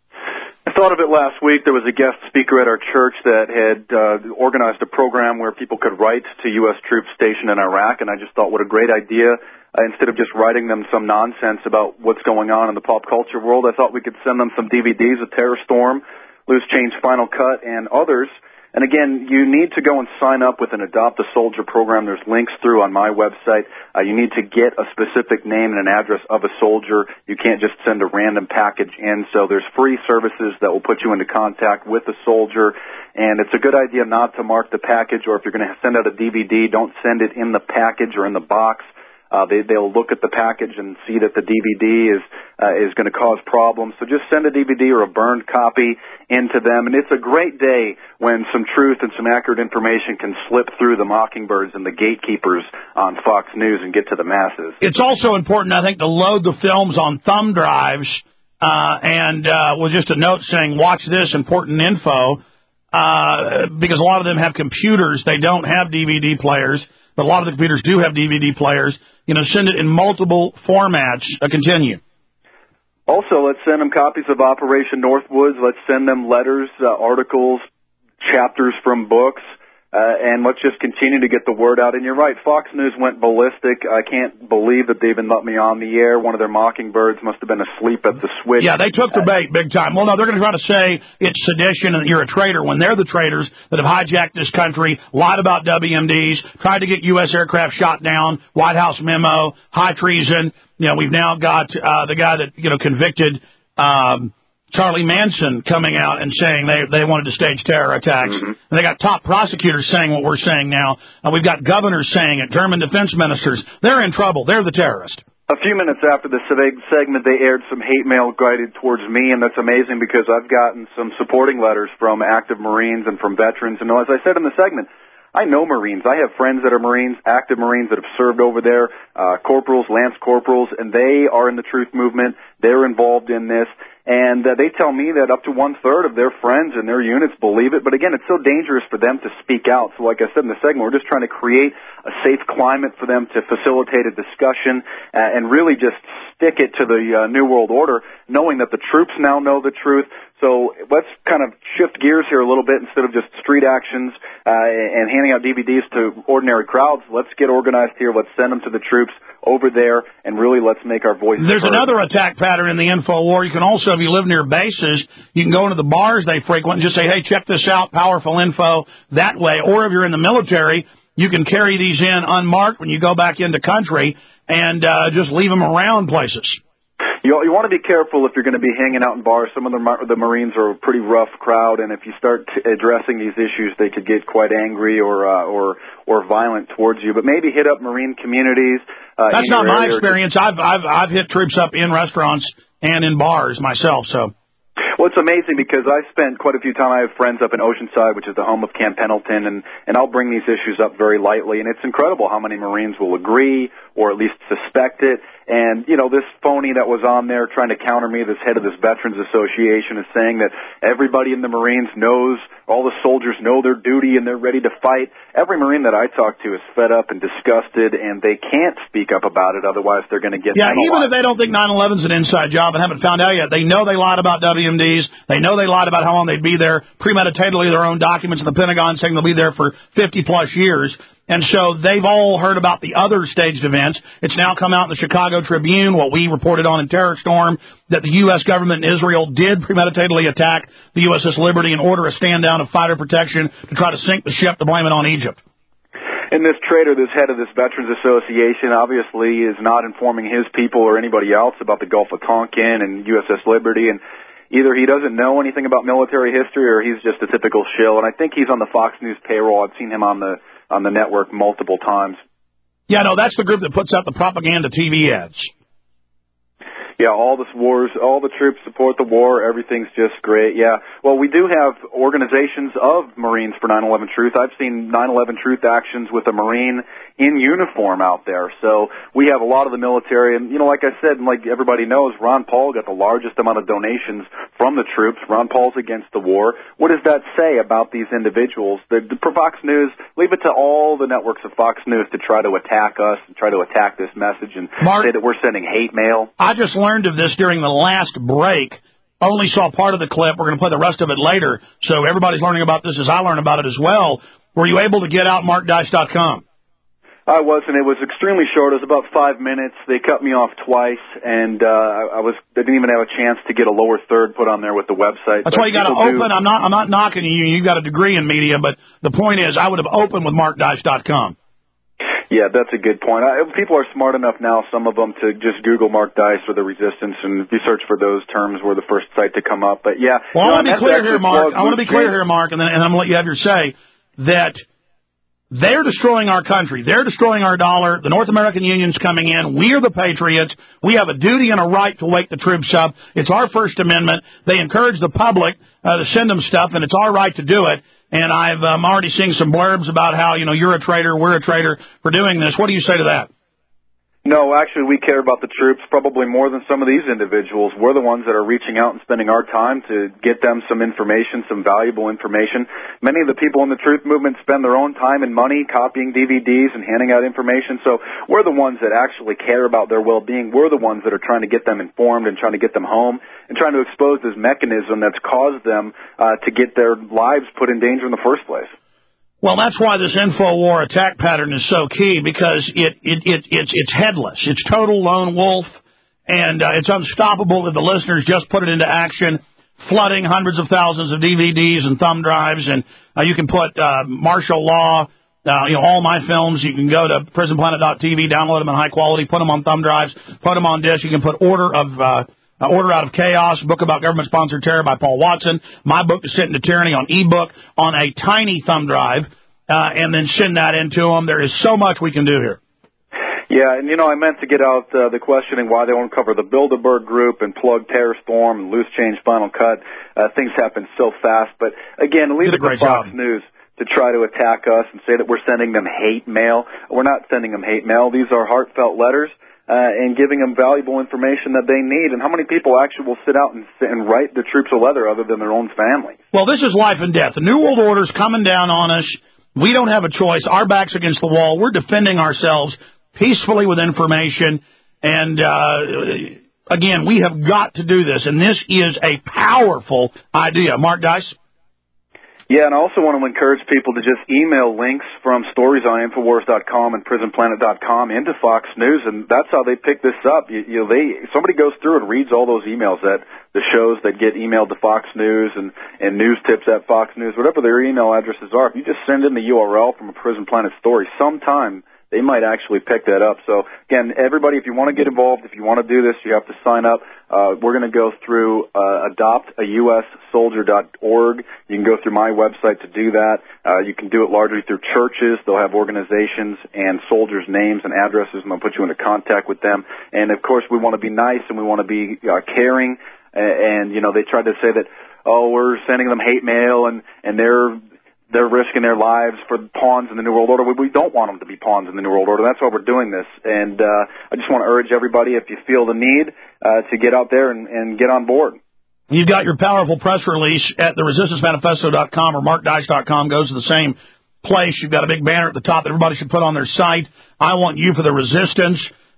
I thought of it last week. There was a guest speaker at our church that had organized a program where people could write to U.S. troops stationed in Iraq, and I just thought what a great idea. Instead of just writing them some nonsense about what's going on in the pop culture world, I thought we could send them some DVDs of Terror Storm, Loose Change Final Cut, and others. And again, you need to go and sign up with an Adopt a Soldier program. There's links through on my website. You need to get a specific name and an address of a soldier. You can't just send a random package in. So there's free services that will put you into contact with a soldier. And it's a good idea not to mark the package, or if you're going to send out a DVD, don't send it in the package or in the box. They'll look at the package and see that the DVD is going to cause problems. So just send a DVD or a burned copy into them. And it's a great day when some truth and some accurate information can slip through the mockingbirds and the gatekeepers on Fox News and get to the masses. It's also important, I think, to load the films on thumb drives and with just a note saying, watch this important info, because a lot of them have computers. They don't have DVD players, but a lot of the computers do have DVD players. Send it in multiple formats. Continue. Also, let's send them copies of Operation Northwoods. Let's send them letters, articles, chapters from books, and let's just continue to get the word out. And you're right, Fox News went ballistic. I can't believe that they even let me on the air. One of their mockingbirds must have been asleep at the switch. Yeah, they took the bait big time. Well, no, they're going to try to say it's sedition and that you're a traitor when they're the traitors that have hijacked this country, lied about WMDs, tried to get U.S. aircraft shot down, White House memo, high treason. We've now got the guy that, convicted Charlie Manson coming out and saying they wanted to stage terror attacks. Mm-hmm. And they got top prosecutors saying what we're saying now. We've got governors saying it, German defense ministers. They're in trouble. They're the terrorist. A few minutes after the segment, they aired some hate mail guided towards me, and that's amazing because I've gotten some supporting letters from active Marines and from veterans. And as I said in the segment, I know Marines. I have friends that are Marines, active Marines that have served over there, corporals, lance corporals, and they are in the truth movement. They're involved in this. And they tell me that up to 1/3 of their friends and their units believe it. But again, it's so dangerous for them to speak out. So like I said in the segment, we're just trying to create a safe climate for them to facilitate a discussion and really just stick it to the New World Order, knowing that the troops now know the truth. So let's kind of shift gears here a little bit. Instead of just street actions and handing out DVDs to ordinary crowds, let's get organized here. Let's send them to the troops over there, and really let's make our voices heard. There's another attack pattern in the info war. You can also, if you live near bases, you can go into the bars they frequent and just say, hey, check this out, powerful info that way. Or if you're in the military, you can carry these in unmarked when you go back into country and just leave them around places. You want to be careful if you're going to be hanging out in bars. Some of the Marines are a pretty rough crowd, and if you start addressing these issues, they could get quite angry or violent towards you. But maybe hit up Marine communities. That's not my experience. I've hit troops up in restaurants and in bars myself. So. Well, it's amazing because I spent quite a few times. I have friends up in Oceanside, which is the home of Camp Pendleton, and I'll bring these issues up very lightly. And it's incredible how many Marines will agree or at least suspect it. And, you know, this phony that was on there trying to counter me, this head of this Veterans Association, is saying that everybody in the Marines knows, all the soldiers know their duty and they're ready to fight. Every Marine that I talk to is fed up and disgusted, and they can't speak up about it, otherwise they're going to get penalized. Even if they don't think 9/11's an inside job and haven't found out yet, they know they lied about WMDs. They know they lied about how long they'd be there, premeditatedly their own documents in the Pentagon saying they'll be there for 50-plus years. And so they've all heard about the other staged events. It's now come out in the Chicago Tribune, what we reported on in Terror Storm, that the U.S. government in Israel did premeditatedly attack the USS Liberty and order a stand-down of fighter protection to try to sink the ship to blame it on Egypt. And this traitor, this head of this Veterans Association, obviously is not informing his people or anybody else about the Gulf of Tonkin and USS Liberty, and either he doesn't know anything about military history or he's just a typical shill. And I think he's on the Fox News payroll. I've seen him on the network multiple times. Yeah, no, that's the group that puts out the propaganda TV ads. Yeah, all the troops support the war. Everything's just great. Yeah. Well, we do have organizations of Marines for 9/11 Truth. I've seen 9/11 Truth actions with a Marine in uniform out there. So we have a lot of the military. And, you know, like I said, and like everybody knows, Ron Paul got the largest amount of donations from the troops. Ron Paul's against the war. What does that say about these individuals? For Fox News, leave it to all the networks of Fox News to try to attack us and try to attack this message and say that we're sending hate mail. I just learned of this during the last break. Only saw part of the clip. We're going to play the rest of it later. So everybody's learning about this as I learn about it as well. Were you able to get out markdice.com? I wasn't. It was extremely short. It was about 5 minutes. They cut me off twice, and I didn't even have a chance to get a lower third put on there with the website. That's why you got to open. I'm not knocking you. You got a degree in media, but the point is, I would have opened with markdice.com. Yeah, that's a good point. People are smart enough now, some of them, to just Google Mark Dice or the Resistance, and if you search for those terms, we're the first site to come up. But yeah, well, I want to be clear here, Mark. I want to be clear here, Mark, and I'm going to let you have your say that. They're destroying our country. They're destroying our dollar. The North American Union's coming in. We are the patriots. We have a duty and a right to wake the troops up. It's our First Amendment. They encourage the public to send them stuff, and it's our right to do it. And I'm already seeing some blurbs about how, you know, you're a traitor, we're a traitor for doing this. What do you say to that? No, actually, we care about the troops probably more than some of these individuals. We're the ones that are reaching out and spending our time to get them some information, some valuable information. Many of the people in the truth movement spend their own time and money copying DVDs and handing out information. So we're the ones that actually care about their well-being. We're the ones that are trying to get them informed and trying to get them home and trying to expose this mechanism that's caused them to get their lives put in danger in the first place. Well, that's why this InfoWar attack pattern is so key, because it's headless. It's total lone wolf, and it's unstoppable if the listeners just put it into action, flooding hundreds of thousands of DVDs and thumb drives. And you can put martial law, all my films. You can go to prisonplanet.tv, download them in high quality, put them on thumb drives, put them on disc. You can put Order Out of Chaos, book about government-sponsored terror by Paul Watson, my book, Descent into Tyranny, on ebook, on a tiny thumb drive, and then send that into them. There is so much we can do here. Yeah, and, I meant to get out the questioning why they won't cover the Bilderberg Group and plug Terror Storm and Loose Change Final Cut. Things happen so fast. But, again, leave it to Fox News to try to attack us and say that we're sending them hate mail. We're not sending them hate mail. These are heartfelt letters. And giving them valuable information that they need. And how many people actually will sit out and write the troops a letter other than their own family? Well, this is life and death. The New World Order's coming down on us. We don't have a choice. Our back's against the wall. We're defending ourselves peacefully with information. And, again, we have got to do this. And this is a powerful idea. Mark Dice? Yeah, and I also want to encourage people to just email links from stories on Infowars.com and PrisonPlanet.com into Fox News, and that's how they pick this up. Somebody goes through and reads all those emails, that the shows that get emailed to Fox News and news tips at Fox News, whatever their email addresses are. If you just send in the URL from a Prison Planet story, sometime they might actually pick that up. So, again, everybody, if you want to get involved, if you want to do this, you have to sign up. We're going to go through adoptaussoldier.org. You can go through my website to do that. You can do it largely through churches. They'll have organizations and soldiers' names and addresses, and they'll put you into contact with them. And, of course, we want to be nice and we want to be caring. And, you know, they tried to say that, oh, we're sending them hate mail and they're risking their lives for pawns in the New World Order. We don't want them to be pawns in the New World Order. That's why we're doing this. And I just want to urge everybody, if you feel the need, to get out there and get on board. You've got your powerful press release at theresistancemanifesto.com or markdice.com. Goes to the same place. You've got a big banner at the top that everybody should put on their site. I want you for the resistance.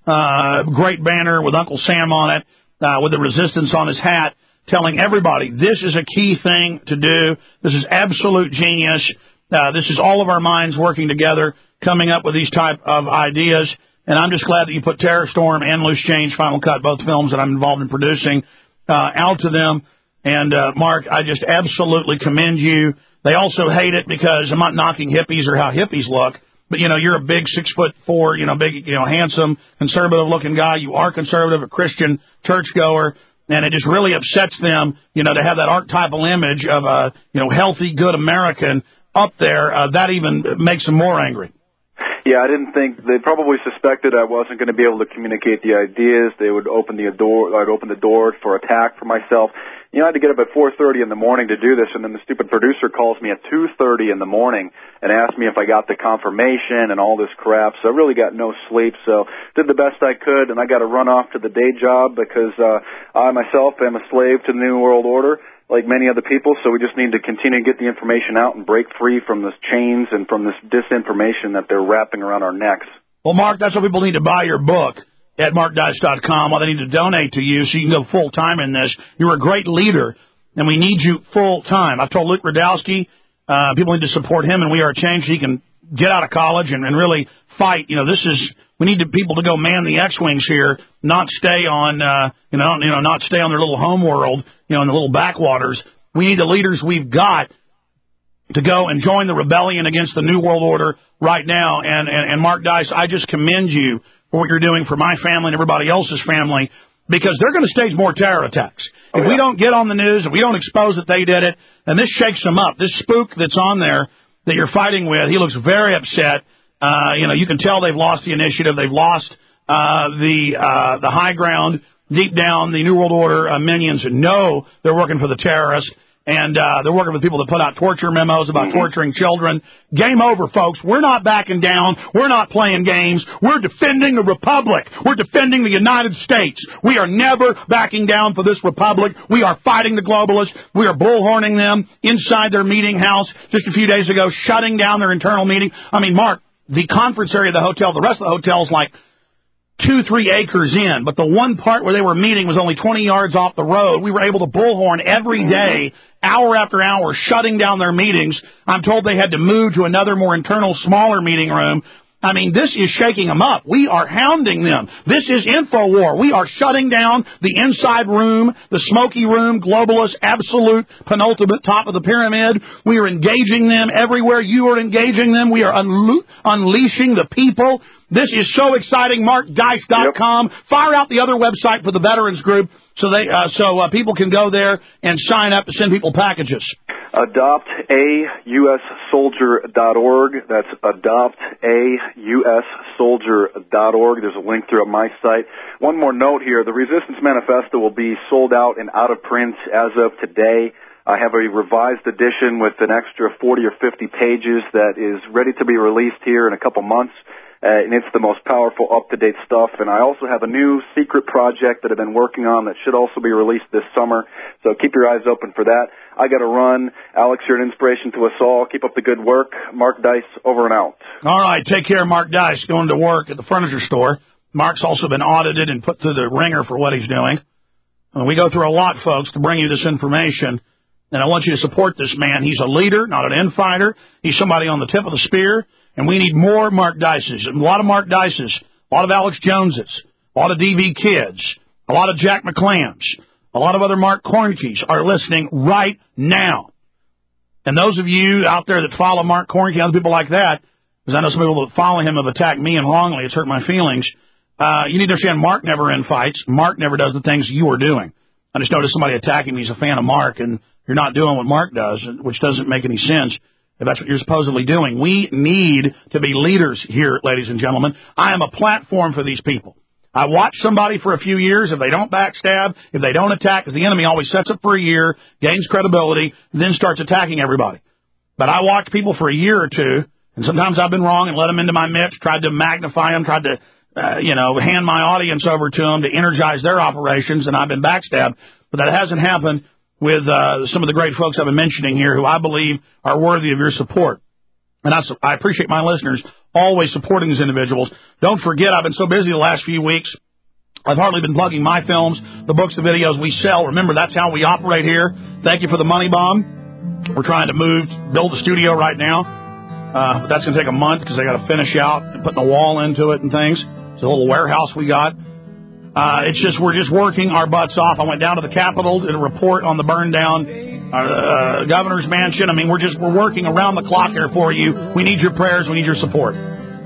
Great banner with Uncle Sam on it, with the resistance on his hat, telling everybody this is a key thing to do. This is absolute genius. This is all of our minds working together, coming up with these type of ideas. And I'm just glad that you put Terror Storm and Loose Change Final Cut, both films that I'm involved in producing, out to them. And, Mark, I just absolutely commend you. They also hate it because I'm not knocking hippies or how hippies look, but, you know, you're a big 6'4", you know, big, you know, handsome, conservative-looking guy. You are conservative, a Christian churchgoer. And it just really upsets them, you know, to have that archetypal image of a, you know, healthy, good American up there. That even makes them more angry. Yeah, I didn't think they probably suspected I wasn't going to be able to communicate the ideas. They would open the door. I'd open the door for attack for myself. You know, I had to get up at 4:30 in the morning to do this, and then the stupid producer calls me at 2:30 in the morning and asks me if I got the confirmation and all this crap. So I really got no sleep. So did the best I could, and I got to run off to the day job because I myself am a slave to the New World Order, like many other people. So we just need to continue to get the information out and break free from this chains and from this disinformation that they're wrapping around our necks. Well, Mark, that's why people need to buy your book at markdice.com. Well, they need to donate to you so you can go full-time in this. You're a great leader, and we need you full-time. I've told Luke Rudowski people need to support him, and We Are Change, so he can get out of college and really fight. You know, we need people to go man the X-Wings here, not stay on, not stay on their little home world, you know, in the little backwaters. We need the leaders we've got to go and join the rebellion against the New World Order right now. And Mark Dice, I just commend you for what you're doing for my family and everybody else's family, because they're going to stage more terror attacks. If we don't get on the news, if we don't expose that they did it, then this shakes them up. This spook that's on there that you're fighting with, he looks very upset. You can tell they've lost the initiative. They've lost the high ground. Deep down, the New World Order minions know they're working for the terrorists. And they're working with people that put out torture memos about torturing children. Game over, folks. We're not backing down. We're not playing games. We're defending the Republic. We're defending the United States. We are never backing down for this Republic. We are fighting the globalists. We are bullhorning them inside their meeting house just a few days ago, shutting down their internal meeting. I mean, Mark, the conference area of the hotel, the rest of the hotel's like 2-3 acres in, but the one part where they were meeting was only 20 yards off the road. We were able to bullhorn every day, hour after hour, shutting down their meetings. I'm told they had to move to another more internal, smaller meeting room. I mean, this is shaking them up. We are hounding them. This is InfoWar. We are shutting down the inside room, the smoky room, globalist, absolute, penultimate top of the pyramid. We are engaging them everywhere. You are engaging them. We are unleashing the people. This is so exciting. MarkDice.com. Fire out the other website for the Veterans Group so people can go there and sign up to send people packages. AdoptAUSSoldier.org. That's AdoptAUSSoldier.org. There's a link through my site. One more note here. The Resistance Manifesto will be sold out and out of print as of today. I have a revised edition with an extra 40 or 50 pages that is ready to be released here in a couple months. And it's the most powerful, up-to-date stuff. And I also have a new secret project that I've been working on that should also be released this summer. So keep your eyes open for that. I got to run. Alex, you're an inspiration to us all. Keep up the good work. Mark Dice, over and out. All right. Take care, Mark Dice, going to work at the furniture store. Mark's also been audited and put through the ringer for what he's doing. And we go through a lot, folks, to bring you this information. And I want you to support this man. He's a leader, not an infighter. He's somebody on the tip of the spear. And we need more Mark Dices, a lot of Mark Dices, a lot of Alex Joneses, a lot of DV Kids, a lot of Jack McClams, a lot of other Mark Cornkeys are listening right now. And those of you out there that follow Mark Cornkey and other people like that, because I know some people that follow him have attacked me and wrongly. It's hurt my feelings. You need to understand Mark never in fights. Mark never does the things you are doing. I just noticed somebody attacking me. He's a fan of Mark, and you're not doing what Mark does, which doesn't make any sense if that's what you're supposedly doing. We need to be leaders here, ladies and gentlemen. I am a platform for these people. I watch somebody for a few years. If they don't backstab, if they don't attack, because the enemy always sets up for a year, gains credibility, then starts attacking everybody. But I watch people for a year or two, and sometimes I've been wrong and let them into my midst, tried to magnify them, tried to, hand my audience over to them to energize their operations, and I've been backstabbed. But that hasn't happened with some of the great folks I've been mentioning here who I believe are worthy of your support. And I appreciate my listeners always supporting these individuals. Don't forget, I've been so busy the last few weeks, I've hardly been plugging my films, the books, the videos we sell. Remember, that's how we operate here. Thank you for the money bomb. We're trying to build the studio right now. But that's going to take a month because they got to finish out and putting a wall into it and things. It's a little warehouse we got. We're just working our butts off. I went down to the Capitol, did a report on the burn down governor's mansion. I mean, we're working around the clock here for you. We need your prayers. We need your support.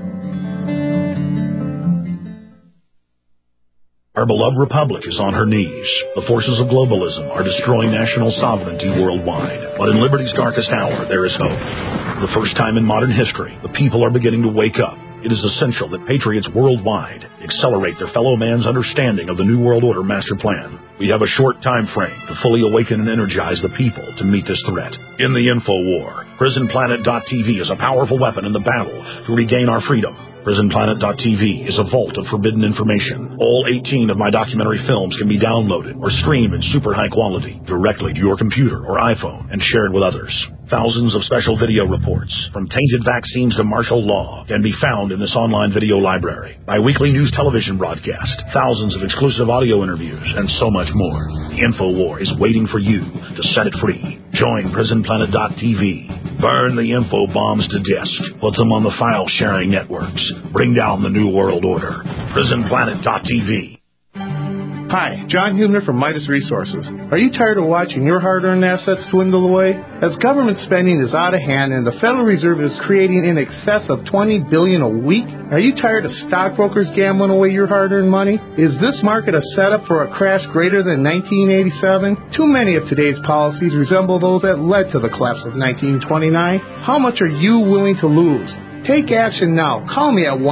Our beloved republic is on her knees. The forces of globalism are destroying national sovereignty worldwide. But in liberty's darkest hour, there is hope. For the first time in modern history, the people are beginning to wake up. It is essential that patriots worldwide accelerate their fellow man's understanding of the New World Order master plan. We have a short time frame to fully awaken and energize the people to meet this threat. In the info war, PrisonPlanet.tv is a powerful weapon in the battle to regain our freedom. PrisonPlanet.tv is a vault of forbidden information. All 18 of my documentary films can be downloaded or streamed in super high quality directly to your computer or iPhone and shared with others. Thousands of special video reports, from tainted vaccines to martial law, can be found in this online video library. My weekly news television broadcast, thousands of exclusive audio interviews, and so much more. The InfoWar is waiting for you to set it free. Join PrisonPlanet.tv. Burn the info bombs to disk. Put them on the file-sharing networks. Bring down the New World Order. PrisonPlanet.tv. Hi, John Hubner from Midas Resources. Are you tired of watching your hard-earned assets dwindle away? As government spending is out of hand and the Federal Reserve is creating in excess of $20 billion a week, are you tired of stockbrokers gambling away your hard-earned money? Is this market a setup for a crash greater than 1987? Too many of today's policies resemble those that led to the collapse of 1929. How much are you willing to lose? Take action now. Call me at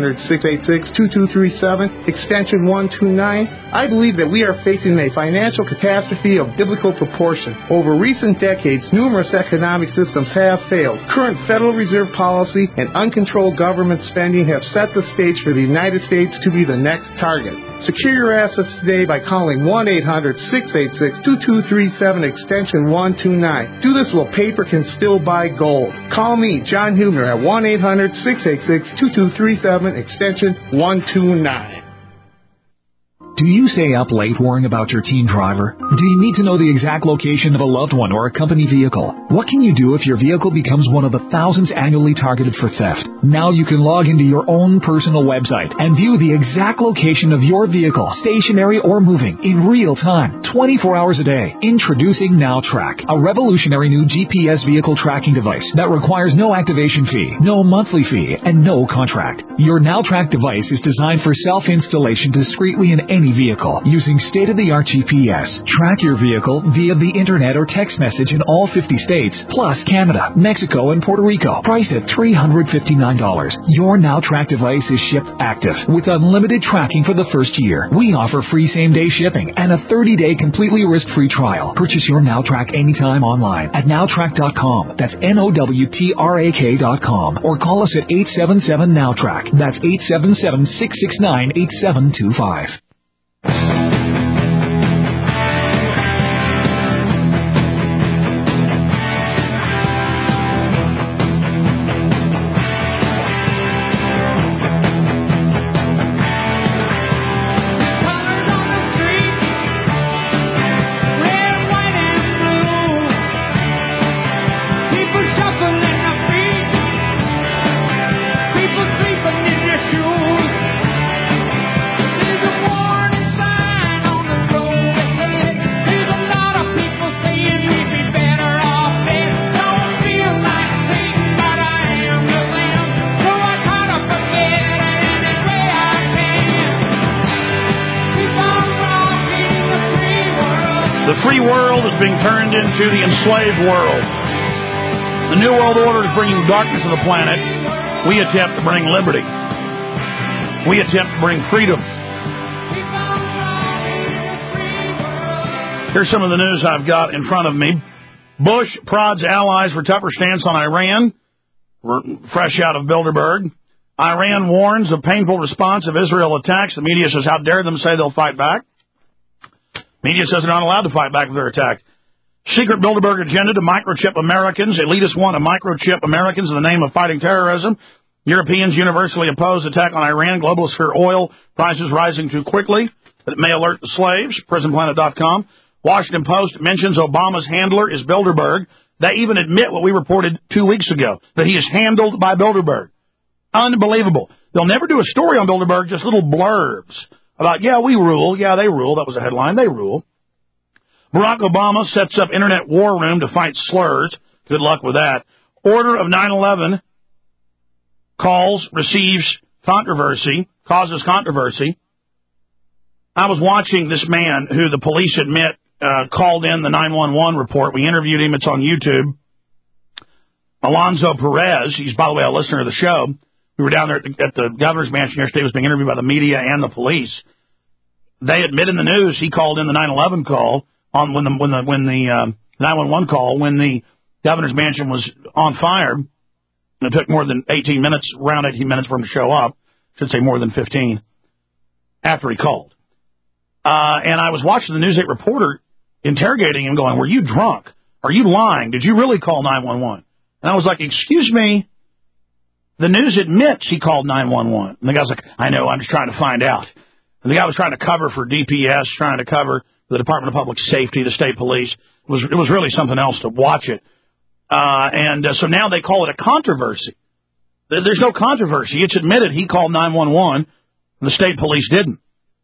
1-800-686-2237, extension 129. I believe that we are facing a financial catastrophe of biblical proportion. Over recent decades, numerous economic systems have failed. Current Federal Reserve policy and uncontrolled government spending have set the stage for the United States to be the next target. Secure your assets today by calling 1-800-686-2237, extension 129. Do this while paper can still buy gold. Call me, John Hubner, at 1-800-686-2237, extension 129. Do you stay up late worrying about your teen driver? Do you need to know the exact location of a loved one or a company vehicle? What can you do if your vehicle becomes one of the thousands annually targeted for theft? Now you can log into your own personal website and view the exact location of your vehicle, stationary or moving, in real time, 24 hours a day. Introducing NowTrack, a revolutionary new GPS vehicle tracking device that requires no activation fee, no monthly fee, and no contract. Your NowTrack device is designed for self-installation discreetly in any vehicle using state-of-the-art GPS. Track your vehicle via the internet or text message in all 50 states, plus Canada, Mexico, and Puerto Rico. Priced at $359. Your NowTrack device is shipped active with unlimited tracking for the first year. We offer free same-day shipping and a 30-day completely risk-free trial. Purchase your NowTrack anytime online at nowtrack.com. That's NOWTRAK.com. Or call us at 877-NOWTRACK. That's 877-669-8725. People sleeping in their shoes. There's a warning sign. free world is being turned into the enslaved world. The New World Order is bringing darkness to the planet. We attempt to bring liberty. We attempt to bring freedom. Here's some of the news I've got in front of me. Bush prods allies for tougher stance on Iran. We're fresh out of Bilderberg. Iran warns of painful response if Israel attacks. The media says, how dare them say they'll fight back. Media says they're not allowed to fight back if they're attacked. Secret Bilderberg agenda to microchip Americans. Elitists want to microchip Americans in the name of fighting terrorism. Europeans universally oppose attack on Iran. Globalists fear oil prices rising too quickly. That may alert the slaves. PrisonPlanet.com. Washington Post mentions Obama's handler is Bilderberg. They even admit what we reported 2 weeks ago, that he is handled by Bilderberg. Unbelievable. They'll never do a story on Bilderberg, just little blurbs about, yeah, we rule. Yeah, they rule. That was a headline. They rule. Barack Obama sets up Internet war room to fight slurs. Good luck with that. Order of 9/11 calls, receives controversy, causes controversy. I was watching this man who the police admit called in the 911 report. We interviewed him. It's on YouTube. Alonzo Perez. He's, by the way, a listener of the show. We were down there at the governor's mansion yesterday. He was being interviewed by the media and the police. They admit in the news he called in the 911 call on when the 911 call when the governor's mansion was on fire. And it took more than 18 minutes, around 18 minutes for him to show up. Should say more than 15 after he called. And I was watching the News 8 reporter interrogating him, going, were you drunk? Are you lying? Did you really call 911? And I was like, excuse me, the news admits he called 911. And the guy's like, I know, I'm just trying to find out. And the guy was trying to cover for DPS, trying to cover the Department of Public Safety, the state police. It was really something else to watch it. So now they call it a controversy. There's no controversy. It's admitted he called 911, and the state police didn't.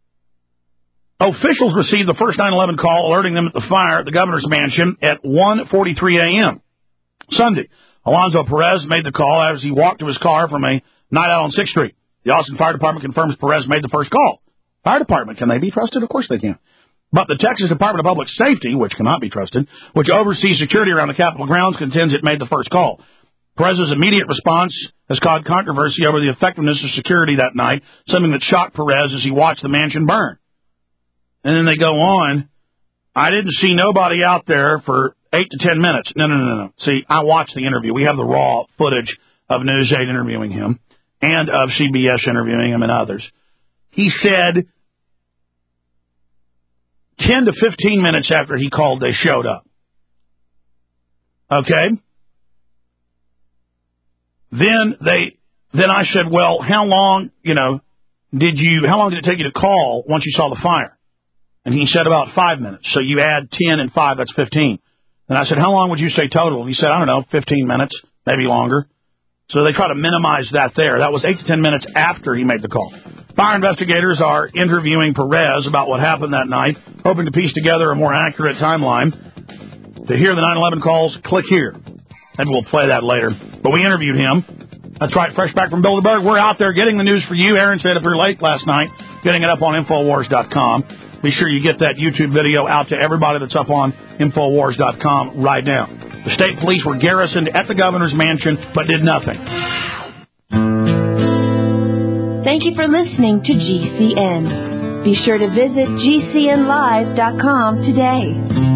Officials received the first 911 call alerting them at the fire at the governor's mansion at 1:43 a.m. Sunday. Alonzo Perez made the call as he walked to his car from a night out on 6th Street. The Austin Fire Department confirms Perez made the first call. Fire Department, can they be trusted? Of course they can. But the Texas Department of Public Safety, which cannot be trusted, which oversees security around the Capitol grounds, contends it made the first call. Perez's immediate response has caused controversy over the effectiveness of security that night, something that shocked Perez as he watched the mansion burn. And then they go on, I didn't see nobody out there for 8 to 10 minutes. No. See, I watched the interview. We have the raw footage of News 8 interviewing him and of CBS interviewing him and others. He said 10 to 15 minutes after he called, they showed up. Okay? Then I said, well, how long did it take you to call once you saw the fire? And he said about 5 minutes. So you add 10 and 5, that's 15. And I said, how long would you say total? And he said, I don't know, 15 minutes, maybe longer. So they try to minimize that there. That was 8 to 10 minutes after he made the call. Fire investigators are interviewing Perez about what happened that night, hoping to piece together a more accurate timeline. To hear the 911 calls, click here, and we'll play that later. But we interviewed him. That's right, fresh back from Bilderberg. We're out there getting the news for you. Aaron stayed up here late last night, getting it up on Infowars.com. Be sure you get that YouTube video out to everybody that's up on Infowars.com right now. The state police were garrisoned at the governor's mansion, but did nothing. Thank you for listening to GCN. Be sure to visit GCNlive.com today.